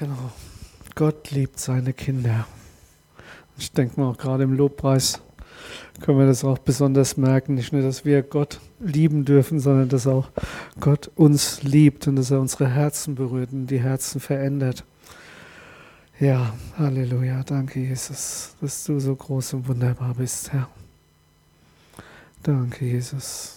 Genau. Gott liebt seine Kinder. Ich denke mal, auch gerade im Lobpreis können wir das auch besonders merken. Nicht nur, dass wir Gott lieben dürfen, sondern dass auch Gott uns liebt und dass er unsere Herzen berührt und die Herzen verändert. Ja, Halleluja. Danke, Jesus, dass du so groß und wunderbar bist, Herr. Danke, Jesus.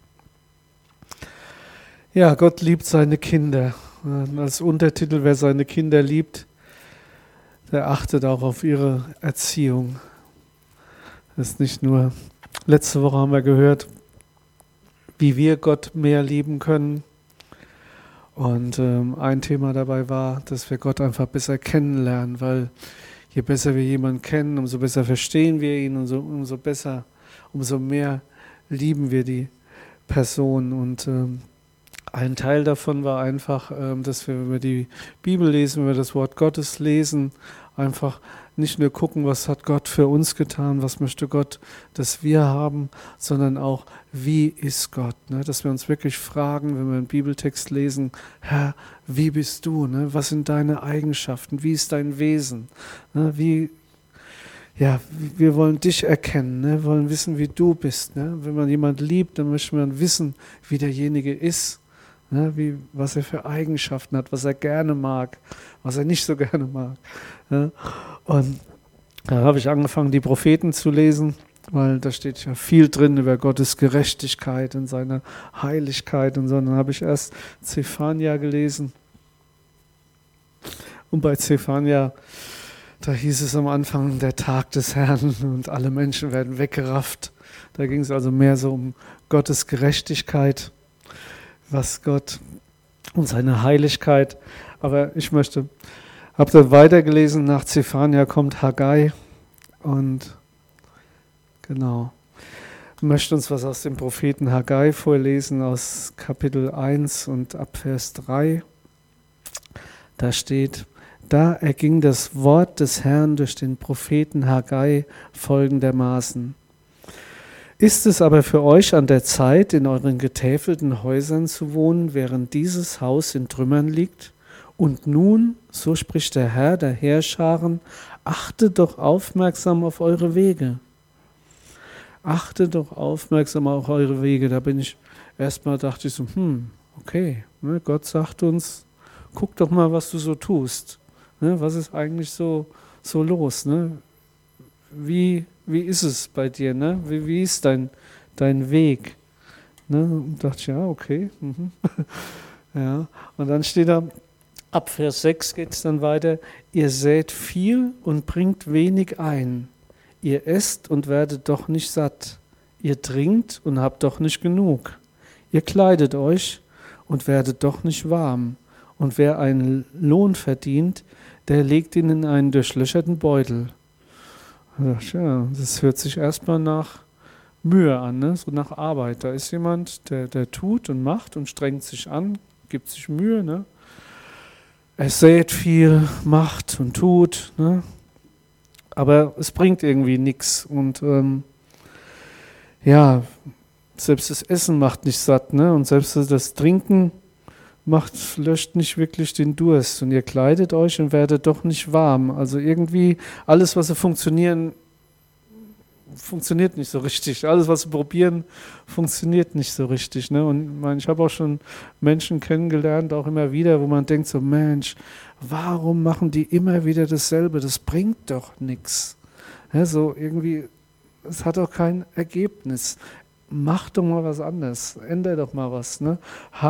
Ja, Gott liebt seine Kinder. Als Untertitel, wer seine Kinder liebt, der achtet auch auf ihre Erziehung. Das ist nicht nur, letzte Woche haben wir gehört, wie wir Gott mehr lieben können. Und ein Thema dabei war, dass wir Gott einfach besser kennenlernen, weil je besser wir jemanden kennen, umso besser verstehen wir ihn, umso mehr lieben wir die Person. Und ein Teil davon war einfach, dass wir, wenn wir die Bibel lesen, wenn wir das Wort Gottes lesen, einfach nicht nur gucken, was hat Gott für uns getan, was möchte Gott, dass wir haben, sondern auch, wie ist Gott? Ne? Dass wir uns wirklich fragen, wenn wir einen Bibeltext lesen, Herr, wie bist du? Ne? Was sind deine Eigenschaften? Wie ist dein Wesen? Ne? Wir wollen dich erkennen, ne? Wollen wissen, wie du bist. Ne? Wenn man jemanden liebt, dann möchte man wissen, wie derjenige ist. Ne, was er für Eigenschaften hat, was er gerne mag, was er nicht so gerne mag. Ne? Und da habe ich angefangen, die Propheten zu lesen, weil da steht ja viel drin über Gottes Gerechtigkeit und seine Heiligkeit und so. Und dann habe ich erst Zephania gelesen. Und bei Zephania, da hieß es am Anfang, der Tag des Herrn und alle Menschen werden weggerafft. Da ging es also mehr so um Gottes Gerechtigkeit, was Gott und seine Heiligkeit. Aber ich habe dann weitergelesen, nach Zephania kommt Haggai und genau, möchte uns was aus dem Propheten Haggai vorlesen, aus Kapitel 1 und ab Vers 3. Da steht, da erging das Wort des Herrn durch den Propheten Haggai folgendermaßen. Ist es aber für euch an der Zeit, in euren getäfelten Häusern zu wohnen, während dieses Haus in Trümmern liegt? Und nun, so spricht der Herr der Heerscharen, achtet doch aufmerksam auf eure Wege. Achtet doch aufmerksam auf eure Wege. Da dachte ich so, okay, ne, Gott sagt uns, guck doch mal, was du so tust. Ne, was ist eigentlich so los? Ne? Wie ist es bei dir? Ne? Wie ist dein Weg? Ne? Und dachte ich, ja, okay. Ja. Und dann steht da, ab Vers 6 geht es dann weiter, ihr sät viel und bringt wenig ein. Ihr esst und werdet doch nicht satt. Ihr trinkt und habt doch nicht genug. Ihr kleidet euch und werdet doch nicht warm. Und wer einen Lohn verdient, der legt ihn in einen durchlöcherten Beutel. Ja, das hört sich erstmal nach Mühe an, ne? So nach Arbeit. Da ist jemand, der tut und macht und strengt sich an, gibt sich Mühe. Ne? Er sät viel, macht und tut, ne? Aber es bringt irgendwie nichts. Und selbst das Essen macht nicht satt, ne? Und selbst das Trinken löscht nicht wirklich den Durst und ihr kleidet euch und werdet doch nicht warm. Also irgendwie alles, was sie funktioniert nicht so richtig. Alles, was sie probieren, funktioniert nicht so richtig. Ne? Und ich habe auch schon Menschen kennengelernt, auch immer wieder, wo man denkt so, Mensch, warum machen die immer wieder dasselbe? Das bringt doch nichts. Ja, so irgendwie, es hat doch kein Ergebnis. Mach doch mal was anderes. Änder doch mal was. Ne?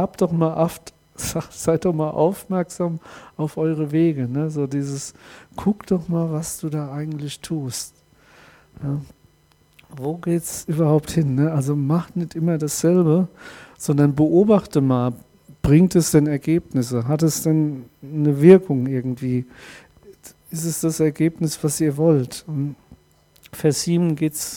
Seid doch mal aufmerksam auf eure Wege. Ne? So guck doch mal, was du da eigentlich tust. Ja. Wo geht's überhaupt hin? Ne? Also mach nicht immer dasselbe, sondern beobachte mal, bringt es denn Ergebnisse? Hat es denn eine Wirkung irgendwie? Ist es das Ergebnis, was ihr wollt? Und Vers 7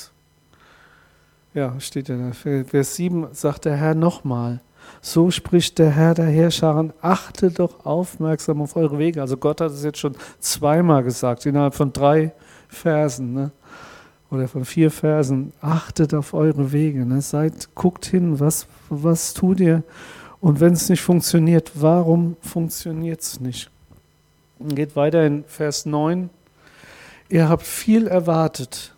steht ja da. Vers 7 sagt der Herr nochmal. So spricht der Herr der Heerscharen, achtet doch aufmerksam auf eure Wege. Also Gott hat es jetzt schon zweimal gesagt, innerhalb von 3 Versen, ne? Oder von 4 Versen. Achtet auf eure Wege. Ne? Guckt hin, was tut ihr? Und wenn es nicht funktioniert, warum funktioniert es nicht? Geht weiter in Vers 9. Ihr habt viel erwartet,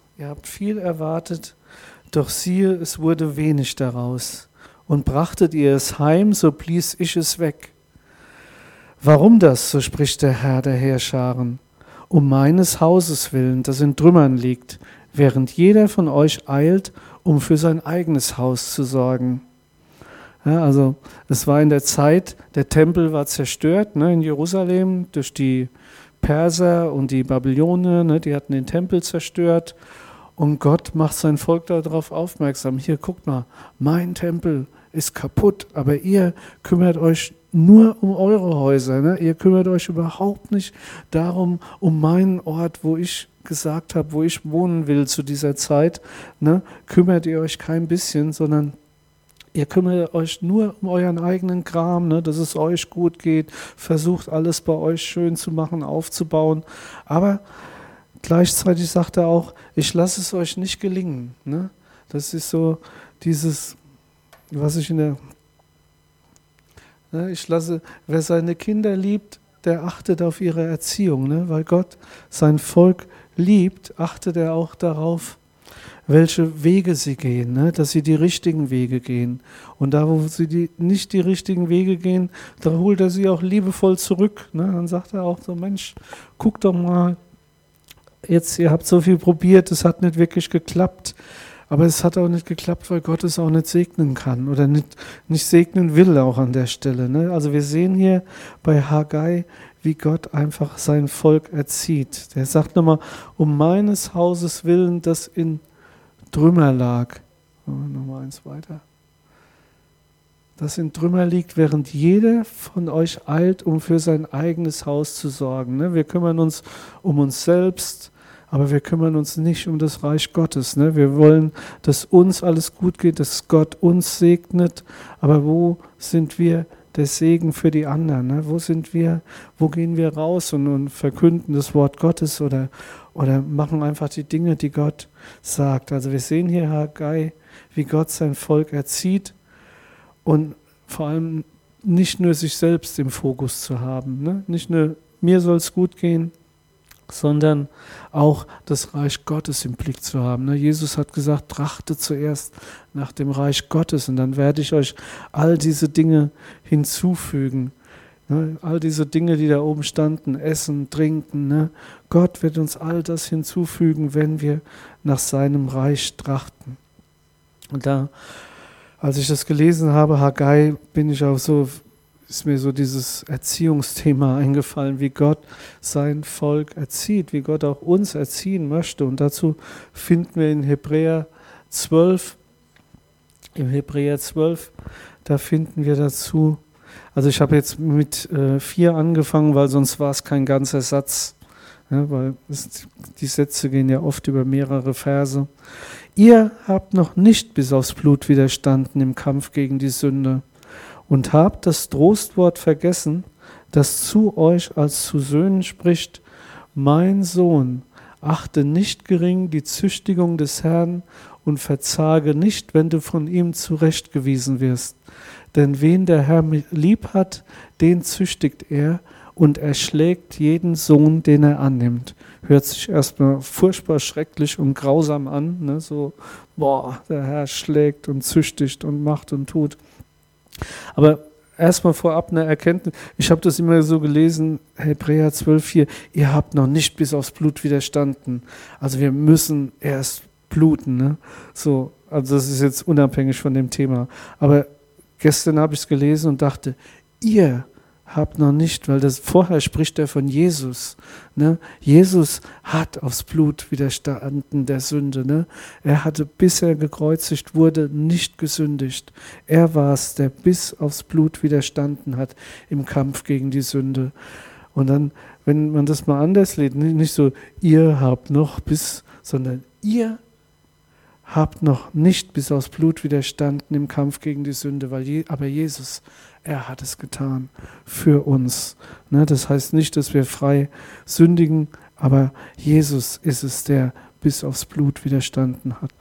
doch siehe, es wurde wenig daraus. Und brachtet ihr es heim, so blies ich es weg. Warum das, so spricht der Herr der Heerscharen? Um meines Hauses willen, das in Trümmern liegt, während jeder von euch eilt, um für sein eigenes Haus zu sorgen. Ja, also es war in der Zeit, der Tempel war zerstört, in Jerusalem durch die Perser und die Babylonier, die hatten den Tempel zerstört. Und Gott macht sein Volk darauf aufmerksam. Hier, guckt mal, mein Tempel ist kaputt, aber ihr kümmert euch nur um eure Häuser. Ihr kümmert euch überhaupt nicht darum, um meinen Ort, wo ich gesagt habe, wo ich wohnen will zu dieser Zeit. Kümmert ihr euch kein bisschen, sondern ihr kümmert euch nur um euren eigenen Kram, dass es euch gut geht, versucht alles bei euch schön zu machen, aufzubauen. Aber gleichzeitig sagt er auch, ich lasse es euch nicht gelingen. Das ist so dieses, was ich wer seine Kinder liebt, der achtet auf ihre Erziehung. Weil Gott sein Volk liebt, achtet er auch darauf, welche Wege sie gehen, dass sie die richtigen Wege gehen. Und da, wo sie nicht die richtigen Wege gehen, da holt er sie auch liebevoll zurück. Dann sagt er auch so, Mensch, guck doch mal, jetzt, ihr habt so viel probiert, es hat nicht wirklich geklappt. Aber es hat auch nicht geklappt, weil Gott es auch nicht segnen kann oder nicht segnen will auch an der Stelle. Also wir sehen hier bei Haggai, wie Gott einfach sein Volk erzieht. Der sagt nochmal, um meines Hauses willen, das in Trümmer lag. Nochmal eins weiter. Das in Trümmer liegt, während jeder von euch eilt, um für sein eigenes Haus zu sorgen. Wir kümmern uns um uns selbst, aber wir kümmern uns nicht um das Reich Gottes. Wir wollen, dass uns alles gut geht, dass Gott uns segnet. Aber wo sind wir der Segen für die anderen? Wo gehen wir raus und verkünden das Wort Gottes oder machen einfach die Dinge, die Gott sagt? Also wir sehen hier Haggai, wie Gott sein Volk erzieht und vor allem nicht nur sich selbst im Fokus zu haben. Nicht nur mir soll es gut gehen, sondern auch das Reich Gottes im Blick zu haben. Jesus hat gesagt, trachtet zuerst nach dem Reich Gottes und dann werde ich euch all diese Dinge hinzufügen. All diese Dinge, die da oben standen, Essen, Trinken. Gott wird uns all das hinzufügen, wenn wir nach seinem Reich trachten. Und da, als ich das gelesen habe, Haggai, ist mir so dieses Erziehungsthema eingefallen, wie Gott sein Volk erzieht, wie Gott auch uns erziehen möchte. Und dazu finden wir in Hebräer 12, da finden wir dazu, also ich habe jetzt mit 4 angefangen, weil sonst war es kein ganzer Satz, weil die Sätze gehen ja oft über mehrere Verse. Ihr habt noch nicht bis aufs Blut widerstanden im Kampf gegen die Sünde und habt das Trostwort vergessen, das zu euch als zu Söhnen spricht: Mein Sohn, achte nicht gering die Züchtigung des Herrn und verzage nicht, wenn du von ihm zurechtgewiesen wirst. Denn wen der Herr lieb hat, den züchtigt er und erschlägt jeden Sohn, den er annimmt. Hört sich erstmal furchtbar schrecklich und grausam an, der Herr schlägt und züchtigt und macht und tut. Aber erstmal vorab eine Erkenntnis, ich habe das immer so gelesen, Hebräer 12,4, ihr habt noch nicht bis aufs Blut widerstanden. Also wir müssen erst bluten. Also das ist jetzt unabhängig von dem Thema. Aber gestern habe ich es gelesen und dachte, ihr habt noch nicht, weil das vorher spricht er von Jesus. Jesus hat aufs Blut widerstanden der Sünde. Er hatte, bis er gekreuzigt wurde, nicht gesündigt. Er war es, der bis aufs Blut widerstanden hat im Kampf gegen die Sünde. Und dann, wenn man das mal anders liest, nicht so, ihr habt noch sondern ihr habt noch nicht bis aufs Blut widerstanden im Kampf gegen die Sünde, aber Jesus, er hat es getan für uns. Das heißt nicht, dass wir frei sündigen, aber Jesus ist es, der bis aufs Blut widerstanden hat.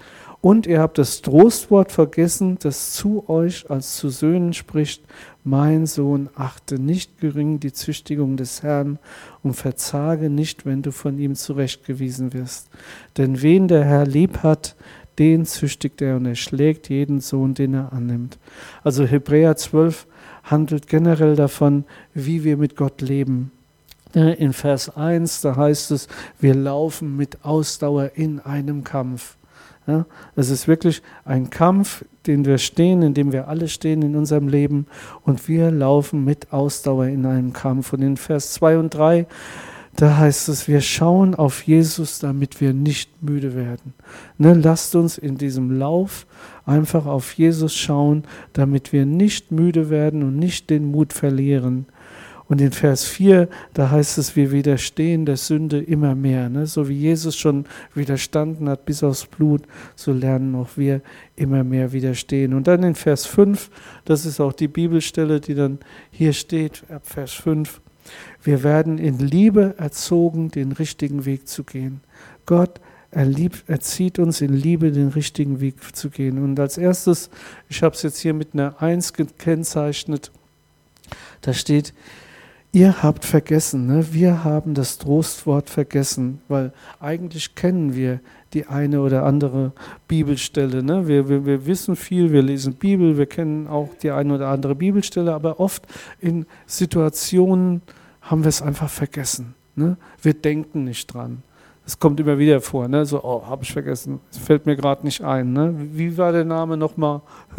Und ihr habt das Trostwort vergessen, das zu euch als zu Söhnen spricht: Mein Sohn, achte nicht gering die Züchtigung des Herrn und verzage nicht, wenn du von ihm zurechtgewiesen wirst. Denn wen der Herr lieb hat, den züchtigt er und er schlägt jeden Sohn, den er annimmt. Also Hebräer 12 handelt generell davon, wie wir mit Gott leben. In Vers 1, da heißt es, wir laufen mit Ausdauer in einem Kampf. Ja, es ist wirklich ein Kampf, den wir stehen, in dem wir alle stehen in unserem Leben, und wir laufen mit Ausdauer in einem Kampf. Und in Vers 2 und 3, da heißt es, wir schauen auf Jesus, damit wir nicht müde werden. Lasst uns in diesem Lauf einfach auf Jesus schauen, damit wir nicht müde werden und nicht den Mut verlieren. Und in Vers 4, da heißt es, wir widerstehen der Sünde immer mehr. So wie Jesus schon widerstanden hat bis aufs Blut, so lernen auch wir immer mehr widerstehen. Und dann in Vers 5, das ist auch die Bibelstelle, die dann hier steht, ab Vers 5, wir werden in Liebe erzogen, den richtigen Weg zu gehen. Gott erzieht uns in Liebe, den richtigen Weg zu gehen. Und als erstes, ich habe es jetzt hier mit einer 1 gekennzeichnet, da steht, ihr habt vergessen, wir haben das Trostwort vergessen, weil eigentlich kennen wir die eine oder andere Bibelstelle. Wir wissen viel, wir lesen Bibel, wir kennen auch die eine oder andere Bibelstelle, aber oft in Situationen haben wir es einfach vergessen. Wir denken nicht dran. Es kommt immer wieder vor, so, habe ich vergessen, es fällt mir gerade nicht ein. Wie war der Name nochmal?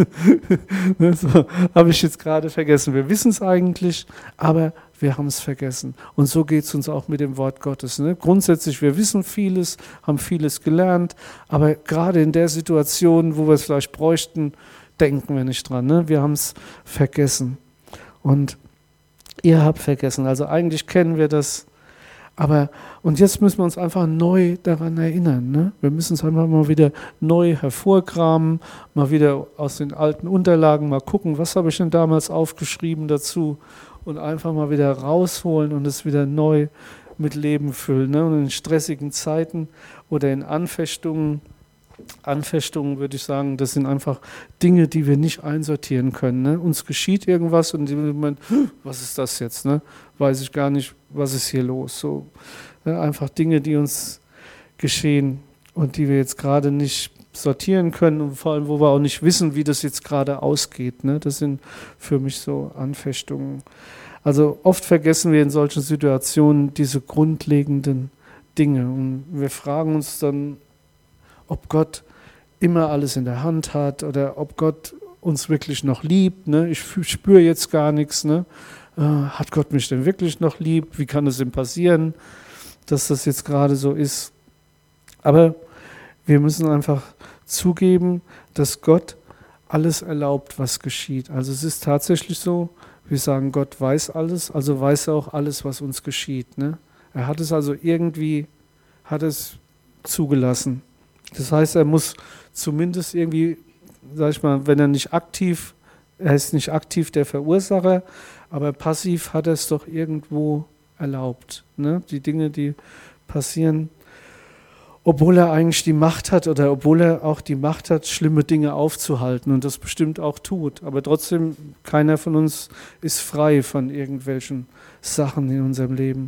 So, habe ich jetzt gerade vergessen. Wir wissen es eigentlich, aber wir haben es vergessen. Und so geht es uns auch mit dem Wort Gottes. Grundsätzlich, wir wissen vieles, haben vieles gelernt, aber gerade in der Situation, wo wir es vielleicht bräuchten, denken wir nicht dran. Wir haben es vergessen. Und ihr habt vergessen. Also eigentlich kennen wir das. Und jetzt müssen wir uns einfach neu daran erinnern. Wir müssen es einfach mal wieder neu hervorkramen, mal wieder aus den alten Unterlagen mal gucken, was habe ich denn damals aufgeschrieben dazu, und einfach mal wieder rausholen und es wieder neu mit Leben füllen. Und in stressigen Zeiten oder in Anfechtungen würde ich sagen, das sind einfach Dinge, die wir nicht einsortieren können. Uns geschieht irgendwas und im Moment, was ist das jetzt? Weiß ich gar nicht, was ist hier los? So, einfach Dinge, die uns geschehen und die wir jetzt gerade nicht sortieren können und vor allem, wo wir auch nicht wissen, wie das jetzt gerade ausgeht. Das sind für mich so Anfechtungen. Also oft vergessen wir in solchen Situationen diese grundlegenden Dinge und wir fragen uns dann, ob Gott immer alles in der Hand hat oder ob Gott uns wirklich noch liebt. Ich spüre jetzt gar nichts. Hat Gott mich denn wirklich noch lieb? Wie kann es denn passieren, dass das jetzt gerade so ist? Aber wir müssen einfach zugeben, dass Gott alles erlaubt, was geschieht. Also es ist tatsächlich so, wir sagen, Gott weiß alles, also weiß er auch alles, was uns geschieht. Er hat es also irgendwie, zugelassen. Das heißt, er muss zumindest irgendwie, sag ich mal, wenn er ist nicht aktiv der Verursacher, aber passiv hat er es doch irgendwo erlaubt. Die Dinge, die passieren, obwohl er eigentlich die Macht hat oder obwohl er auch die Macht hat, schlimme Dinge aufzuhalten und das bestimmt auch tut. Aber trotzdem, keiner von uns ist frei von irgendwelchen Sachen in unserem Leben.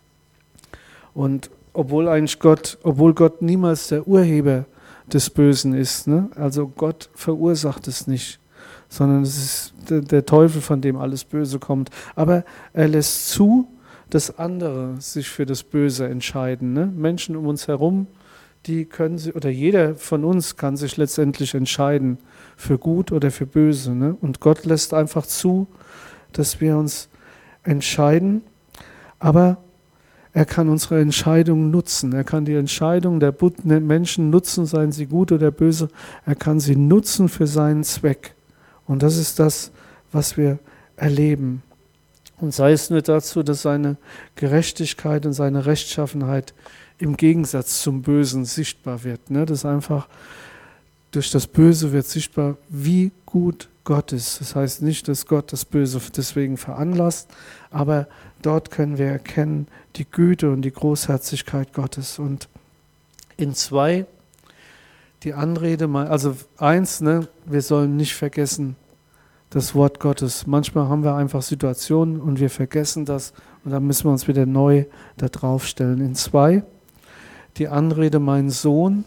Und obwohl Gott niemals der Urheber des Bösen ist, also Gott verursacht es nicht, sondern es ist der Teufel, von dem alles Böse kommt. Aber er lässt zu, dass andere sich für das Böse entscheiden. Menschen um uns herum, die können sich, oder jeder von uns kann sich letztendlich entscheiden für gut oder für böse. Und Gott lässt einfach zu, dass wir uns entscheiden, aber er kann unsere Entscheidungen nutzen. Er kann die Entscheidungen der Menschen nutzen, seien sie gut oder böse. Er kann sie nutzen für seinen Zweck. Und das ist das, was wir erleben. Und sei es nur dazu, dass seine Gerechtigkeit und seine Rechtschaffenheit im Gegensatz zum Bösen sichtbar wird. Das einfach durch das Böse wird sichtbar, wie gut Gott ist. Das heißt nicht, dass Gott das Böse deswegen veranlasst, aber dort können wir erkennen die Güte und die Großherzigkeit Gottes. Und in 2, Die Anrede, also eins, ne, wir sollen nicht vergessen das Wort Gottes. Manchmal haben wir einfach Situationen und wir vergessen das und dann müssen wir uns wieder neu da drauf stellen. In 2, die Anrede, mein Sohn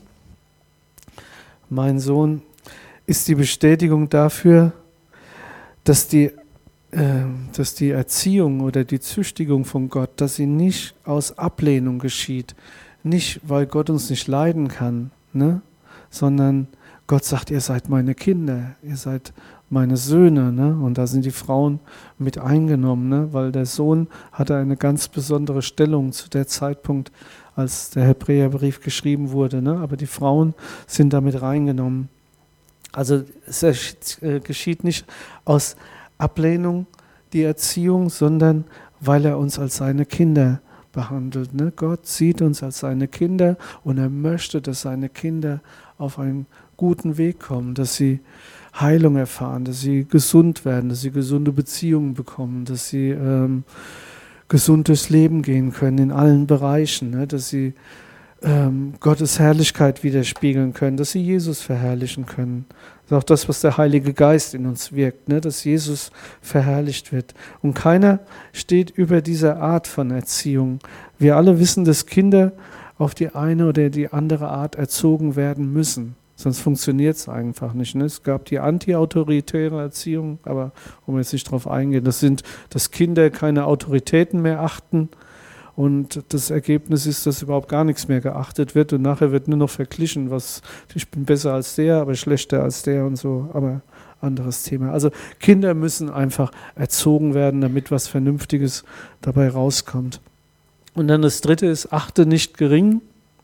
ist die Bestätigung dafür, dass die Erziehung oder die Züchtigung von Gott, dass sie nicht aus Ablehnung geschieht, nicht weil Gott uns nicht leiden kann, ne? Sondern Gott sagt, ihr seid meine Kinder, ihr seid meine Söhne, ne? Und da sind die Frauen mit eingenommen, ne? Weil der Sohn hatte eine ganz besondere Stellung zu der Zeitpunkt, als der Hebräerbrief geschrieben wurde, ne? Aber die Frauen sind damit reingenommen. Also es geschieht nicht aus Ablehnung, die Erziehung, sondern weil er uns als seine Kinder behandelt. Ne? Gott sieht uns als seine Kinder und er möchte, dass seine Kinder auf einen guten Weg kommen, dass sie Heilung erfahren, dass sie gesund werden, dass sie gesunde Beziehungen bekommen, dass sie gesund durchs Leben gehen können in allen Bereichen, ne? Dass sie Gottes Herrlichkeit widerspiegeln können, dass sie Jesus verherrlichen können. Das ist auch das, was der Heilige Geist in uns wirkt, ne? Dass Jesus verherrlicht wird. Und keiner steht über dieser Art von Erziehung. Wir alle wissen, dass Kinder auf die eine oder die andere Art erzogen werden müssen. Sonst funktioniert es einfach nicht. Ne? Es gab die anti-autoritäre Erziehung, aber um jetzt nicht darauf eingehen, dass Kinder keine Autoritäten mehr achten. Und das Ergebnis ist, dass überhaupt gar nichts mehr geachtet wird und nachher wird nur noch verglichen, ich bin besser als der, aber schlechter als der und so, aber anderes Thema. Also Kinder müssen einfach erzogen werden, damit was Vernünftiges dabei rauskommt. Und dann das Dritte ist, achte nicht gering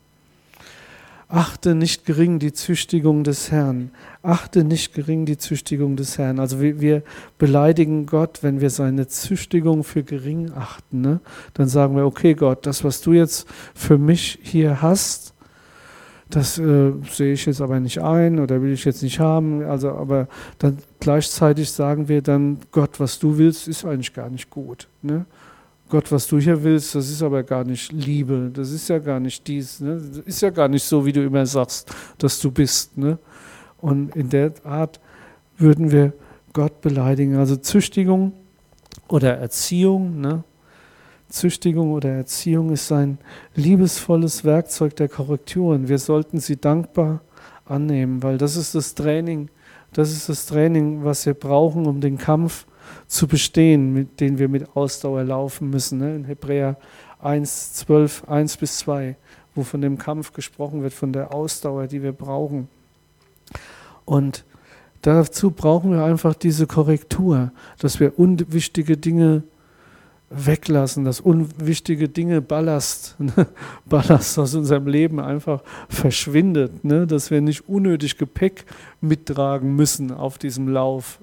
die Züchtigung des Herrn. Achte nicht gering die Züchtigung des Herrn. Also wir beleidigen Gott, wenn wir seine Züchtigung für gering achten. Ne? Dann sagen wir, okay Gott, das, was du jetzt für mich hier hast, das sehe ich jetzt aber nicht ein oder will ich jetzt nicht haben. Also, aber dann gleichzeitig sagen wir dann, Gott, was du willst, ist eigentlich gar nicht gut. Ne? Gott, was du hier willst, das ist aber gar nicht Liebe, das ist ja gar nicht dies, ne? Das ist ja gar nicht so, wie du immer sagst, dass du bist. Ne? Und in der Art würden wir Gott beleidigen. Also Züchtigung oder Erziehung, ne? Züchtigung oder Erziehung ist ein liebesvolles Werkzeug der Korrekturen. Wir sollten sie dankbar annehmen, weil das ist das Training, was wir brauchen, um den Kampf zu bestehen, mit denen wir mit Ausdauer laufen müssen. Ne? In Hebräer 1,12, 1-2, wo von dem Kampf gesprochen wird, von der Ausdauer, die wir brauchen. Und dazu brauchen wir einfach diese Korrektur, dass wir unwichtige Dinge weglassen, dass unwichtige Dinge Ballast aus unserem Leben einfach verschwindet, ne? Dass wir nicht unnötig Gepäck mittragen müssen auf diesem Lauf,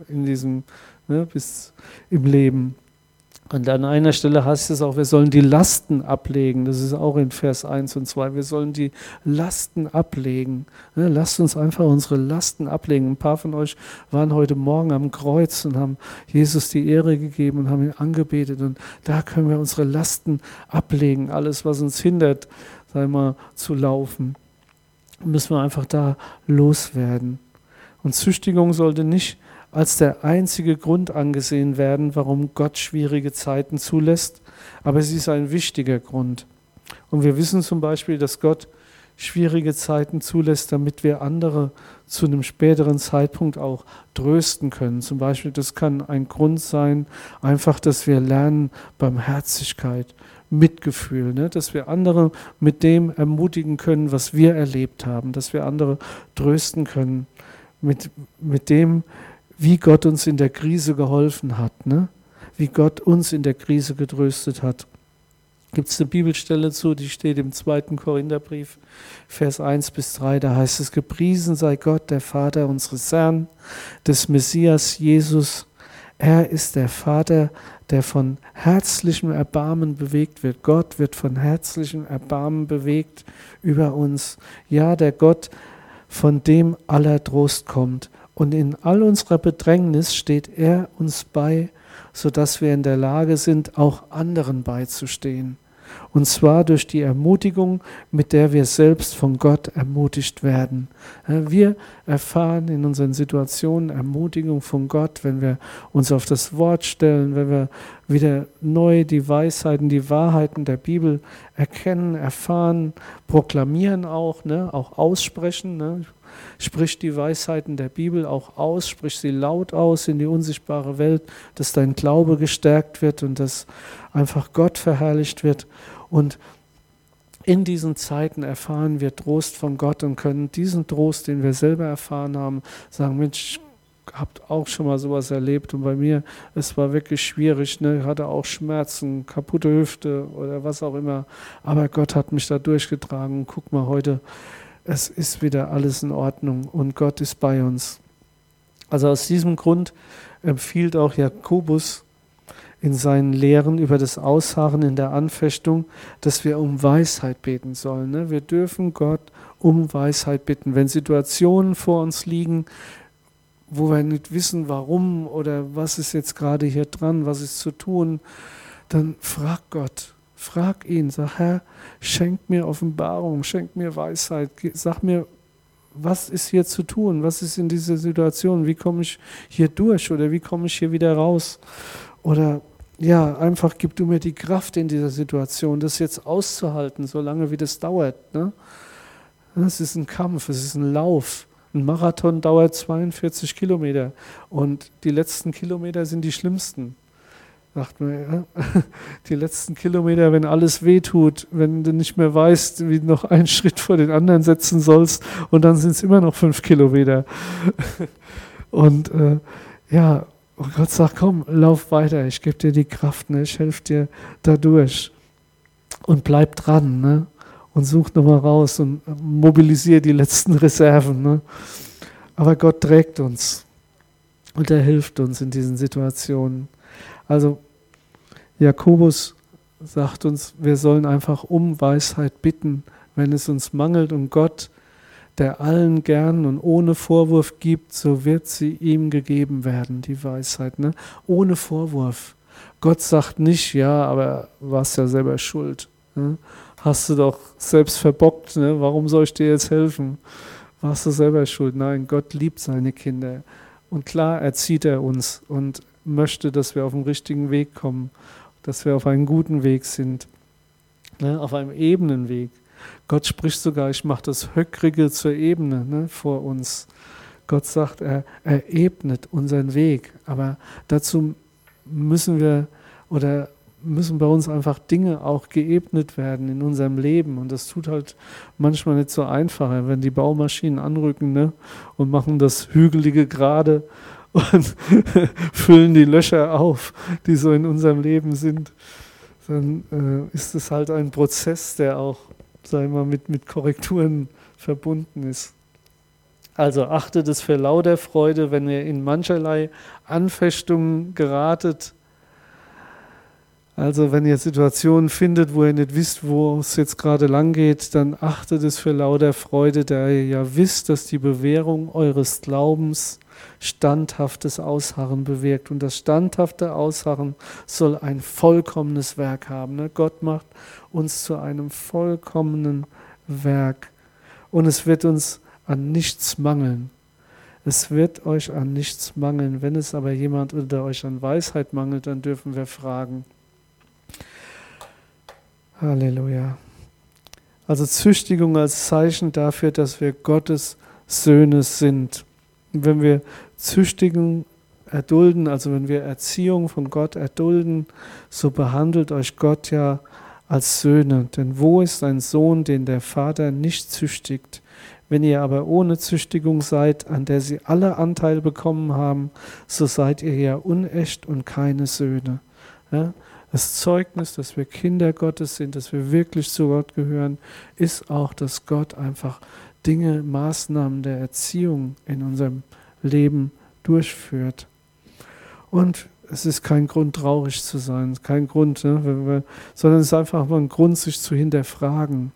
bis im Leben. Und an einer Stelle heißt es auch, wir sollen die Lasten ablegen. Das ist auch in Vers 1 und 2. Wir sollen die Lasten ablegen. Lasst uns einfach unsere Lasten ablegen. Ein paar von euch waren heute Morgen am Kreuz und haben Jesus die Ehre gegeben und haben ihn angebetet. Und da können wir unsere Lasten ablegen. Alles, was uns hindert, zu laufen, müssen wir einfach da loswerden. Und Züchtigung sollte nicht als der einzige Grund angesehen werden, warum Gott schwierige Zeiten zulässt, aber sie ist ein wichtiger Grund. Und wir wissen zum Beispiel, dass Gott schwierige Zeiten zulässt, damit wir andere zu einem späteren Zeitpunkt auch trösten können. Zum Beispiel, das kann ein Grund sein, einfach, dass wir lernen Barmherzigkeit, Mitgefühl, ne? Dass wir andere mit dem ermutigen können, was wir erlebt haben, dass wir andere trösten können mit dem, wie Gott uns in der Krise geholfen hat, ne? Wie Gott uns in der Krise getröstet hat. Gibt es eine Bibelstelle zu, die steht im 2. Korintherbrief, Vers 1-3, da heißt es, gepriesen sei Gott, der Vater unseres Herrn, des Messias Jesus. Er ist der Vater, der von herzlichem Erbarmen bewegt wird. Gott wird von herzlichem Erbarmen bewegt über uns. Ja, der Gott, von dem aller Trost kommt. Und in all unserer Bedrängnis steht er uns bei, sodass wir in der Lage sind, auch anderen beizustehen. Und zwar durch die Ermutigung, mit der wir selbst von Gott ermutigt werden. Wir erfahren in unseren Situationen Ermutigung von Gott, wenn wir uns auf das Wort stellen, wenn wir wieder neu die Weisheiten, die Wahrheiten der Bibel erkennen, erfahren, proklamieren auch, auch aussprechen. Sprich die Weisheiten der Bibel auch aus, sprich sie laut aus in die unsichtbare Welt, dass dein Glaube gestärkt wird und dass einfach Gott verherrlicht wird. Und in diesen Zeiten erfahren wir Trost von Gott und können diesen Trost, den wir selber erfahren haben, sagen, Mensch, habt auch schon mal sowas erlebt und bei mir, es war wirklich schwierig, ich hatte auch Schmerzen, kaputte Hüfte oder was auch immer, aber Gott hat mich da durchgetragen. Guck mal heute, es ist wieder alles in Ordnung und Gott ist bei uns. Also aus diesem Grund empfiehlt auch Jakobus in seinen Lehren über das Ausharren in der Anfechtung, dass wir um Weisheit beten sollen. Wir dürfen Gott um Weisheit bitten. Wenn Situationen vor uns liegen, wo wir nicht wissen, warum oder was ist jetzt gerade hier dran, was ist zu tun, dann frag Gott. Frag ihn, sag, Herr, schenk mir Offenbarung, schenk mir Weisheit, sag mir, was ist hier zu tun, was ist in dieser Situation, wie komme ich hier durch oder wie komme ich hier wieder raus? Oder ja, einfach gib du mir die Kraft in dieser Situation, das jetzt auszuhalten, solange wie das dauert. Es ist ein Kampf, es ist ein Lauf. Ein Marathon dauert 42 Kilometer und die letzten Kilometer sind die schlimmsten. Sagt man, die letzten Kilometer, wenn alles wehtut, wenn du nicht mehr weißt, wie du noch einen Schritt vor den anderen setzen sollst und dann sind es immer noch 5 Kilometer. Und und Gott sagt, komm, lauf weiter, ich gebe dir die Kraft, ich helfe dir dadurch. Und bleib dran, und such nochmal raus und mobilisiere die letzten Reserven. Aber Gott trägt uns und er hilft uns in diesen Situationen. Also Jakobus sagt uns, wir sollen einfach um Weisheit bitten, wenn es uns mangelt und Gott, der allen gern und ohne Vorwurf gibt, so wird sie ihm gegeben werden, die Weisheit. Ohne Vorwurf. Gott sagt nicht, ja, aber warst ja selber schuld. Hast du doch selbst verbockt, warum soll ich dir jetzt helfen? Warst du selber schuld? Nein, Gott liebt seine Kinder. Und klar erzieht er uns und möchte, dass wir auf den richtigen Weg kommen, dass wir auf einem guten Weg sind, auf einem ebenen Weg. Gott spricht sogar, ich mache das Höckrige zur Ebene vor uns. Gott sagt, er ebnet unseren Weg. Aber dazu müssen bei uns einfach Dinge auch geebnet werden in unserem Leben. Und das tut halt manchmal nicht so einfach, wenn die Baumaschinen anrücken und machen das Hügelige gerade und füllen die Löcher auf, die so in unserem Leben sind. Dann ist es halt ein Prozess, der auch, sagen wir mal, mit Korrekturen verbunden ist. Also achtet es für lauter Freude, wenn ihr in mancherlei Anfechtungen geratet. Also wenn ihr Situationen findet, wo ihr nicht wisst, wo es jetzt gerade lang geht, dann achtet es für lauter Freude, da ihr ja wisst, dass die Bewährung eures Glaubens standhaftes Ausharren bewirkt. Und das standhafte Ausharren soll ein vollkommenes Werk haben. Gott macht uns zu einem vollkommenen Werk. Und es wird uns an nichts mangeln. Es wird euch an nichts mangeln. Wenn es aber jemand unter euch an Weisheit mangelt, dann dürfen wir fragen. Halleluja. Also Züchtigung als Zeichen dafür, dass wir Gottes Söhne sind. Und wenn wir Züchtigung erdulden, also wenn wir Erziehung von Gott erdulden, so behandelt euch Gott ja als Söhne. Denn wo ist ein Sohn, den der Vater nicht züchtigt? Wenn ihr aber ohne Züchtigung seid, an der sie alle Anteil bekommen haben, so seid ihr ja unecht und keine Söhne. Ja? Das Zeugnis, dass wir Kinder Gottes sind, dass wir wirklich zu Gott gehören, ist auch, dass Gott einfach Dinge, Maßnahmen der Erziehung in unserem Leben durchführt. Und es ist kein Grund, traurig zu sein, kein Grund, sondern es ist einfach mal ein Grund, sich zu hinterfragen.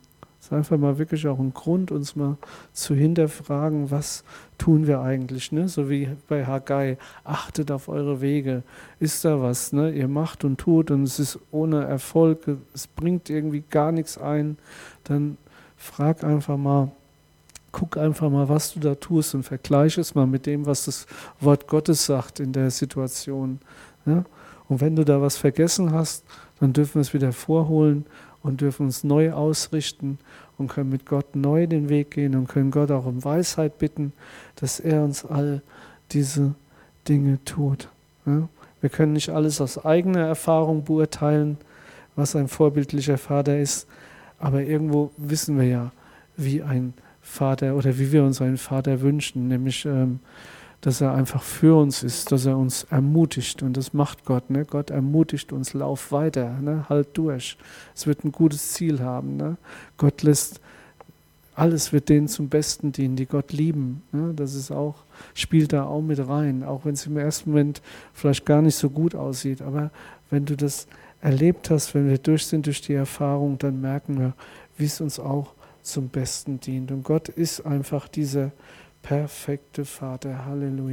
ist einfach mal wirklich auch ein Grund, uns mal zu hinterfragen, was tun wir eigentlich, ne? So wie bei Haggai, achtet auf eure Wege, ist da was, ne? Ihr macht und tut und es ist ohne Erfolg, es bringt irgendwie gar nichts ein, dann frag einfach mal, guck einfach mal, was du da tust und vergleiche es mal mit dem, was das Wort Gottes sagt in der Situation. Ja? Und wenn du da was vergessen hast, dann dürfen wir es wieder vorholen und dürfen uns neu ausrichten und können mit Gott neu den Weg gehen und können Gott auch um Weisheit bitten, dass er uns all diese Dinge tut. Ja? Wir können nicht alles aus eigener Erfahrung beurteilen, was ein vorbildlicher Vater ist, aber irgendwo wissen wir ja, wie ein Vater oder wie wir uns einen Vater wünschen, nämlich dass er einfach für uns ist, dass er uns ermutigt und das macht Gott. Ne? Gott ermutigt uns, lauf weiter, ne? Halt durch. Es wird ein gutes Ziel haben. Ne? Gott lässt, alles wird denen zum Besten dienen, die Gott lieben. Ne? Das ist auch, spielt da auch mit rein, auch wenn es im ersten Moment vielleicht gar nicht so gut aussieht. Aber wenn du das erlebt hast, wenn wir durch sind durch die Erfahrung, dann merken wir, wie es uns auch zum Besten dient. Und Gott ist einfach dieser perfekte Vater. Halleluja.